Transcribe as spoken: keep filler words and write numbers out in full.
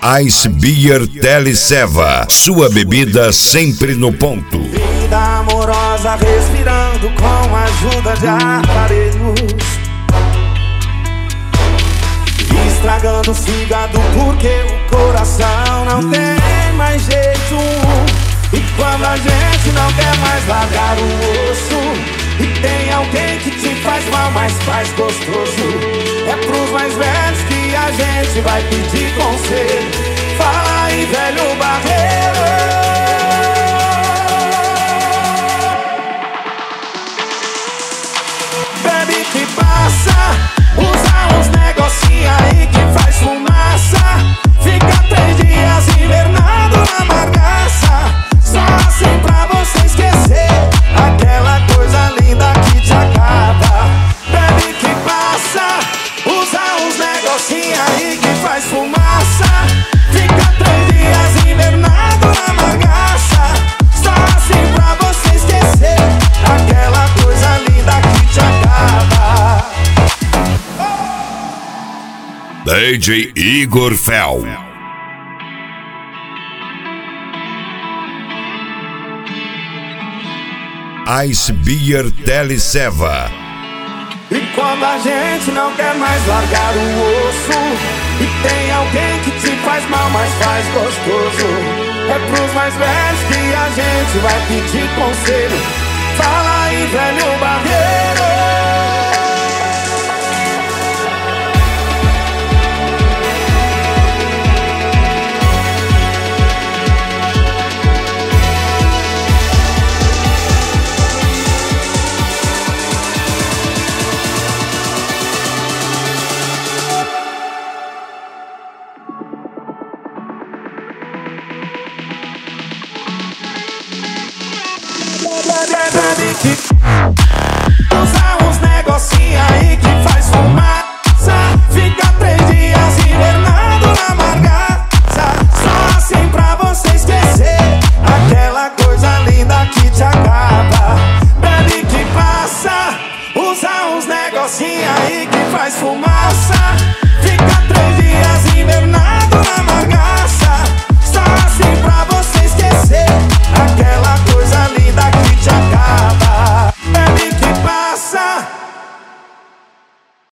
Ice Beer Teleceva, sua bebida sempre no ponto. Vida amorosa respirando com a ajuda de aparelhos, estragando o fígado porque o coração não tem mais jeito. E quando a gente não quer mais largar o osso, e tem alguém que te faz mal, mas faz gostoso, é pros mais velhos que a gente vai pedir conselho. Fala aí, velho barreiro. Bebe que passa, usa uns negocinhos aí que faz fumaça. Fica três dias invernado na bagaça, só assim pra você esquecer aquela coisa linda que te acaba. Bebe que passa, usa uns negocinhos aí que faz fumaça. Fica três dias invernado na bagaça, só assim pra você esquecer aquela coisa linda que te acaba. D J Igor Fel. Ice Beer Teleceva. E quando a gente não quer mais largar o osso, e tem alguém que te faz mal, mas faz gostoso, é pros mais velhos que a gente vai pedir conselho. Fala aí, velho barreiro. Bebe que usa uns negocinhos aí que